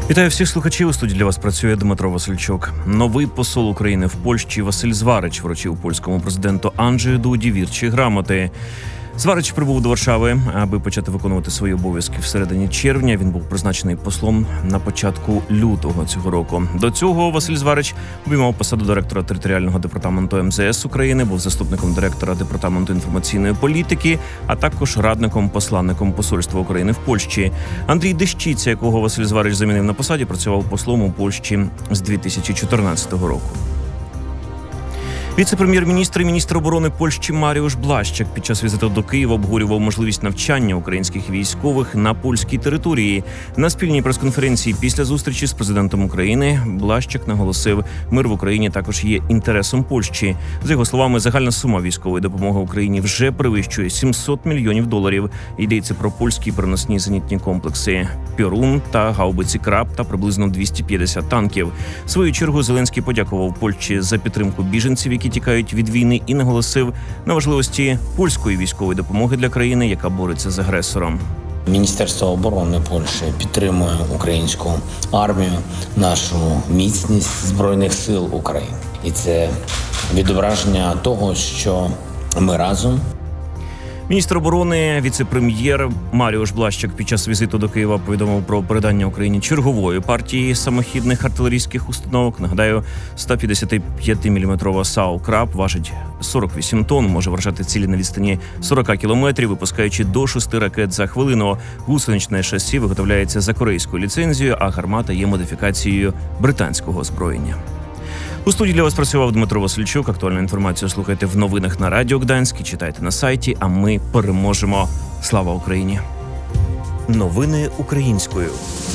Вітаю всіх слухачів. У студії для вас працює Дмитро Васильчук. Новий посол України в Польщі Василь Зварич вручив польському президенту Анджею Дуді вірчі грамоти. Зварич прибув до Варшави, аби почати виконувати свої обов'язки в середині червня. Він був призначений послом на початку лютого цього року. До цього Василь Зварич обіймав посаду директора територіального департаменту МЗС України, був заступником директора департаменту інформаційної політики, а також радником-посланником посольства України в Польщі. Андрій Дещиця, якого Василь Зварич замінив на посаді, працював послом у Польщі з 2014 року. Віце-прем'єр-міністр і міністр оборони Польщі Маріуш Блащак під час візиту до Києва обговорював можливість навчання українських військових на польській території. На спільній прес-конференції після зустрічі з президентом України Блащак наголосив, мир в Україні також є інтересом Польщі. За його словами, загальна сума військової допомоги Україні вже перевищує $700 мільйонів. Йдеться про польські переносні зенітні комплекси «Пьорун» та гаубиці «Краб» та приблизно 250 танків. В свою чергу Зеленський подякував Польщі за підтримку біженців, які тікають від війни, і наголосив на важливості польської військової допомоги для країни, яка бореться з агресором. Міністерство оборони Польщі підтримує українську армію, нашу міцність Збройних сил України. І це відображення того, що ми разом. Міністр оборони, віце-прем'єр Маріуш Блащак під час візиту до Києва повідомив про передання Україні чергової партії самохідних артилерійських установок. Нагадаю, 155-мм САУ «Краб» важить 48 тонн, може вражати цілі на відстані 40 кілометрів, випускаючи до 6 ракет за хвилину. Гусеничне шасі виготовляється за корейською ліцензією, а гармата є модифікацією британського озброєння. У студії для вас працював Дмитро Васильчук. Актуальну інформацію слухайте в новинах на Радіо Гданськ, читайте на сайті, а ми переможемо. Слава Україні! Новини українською.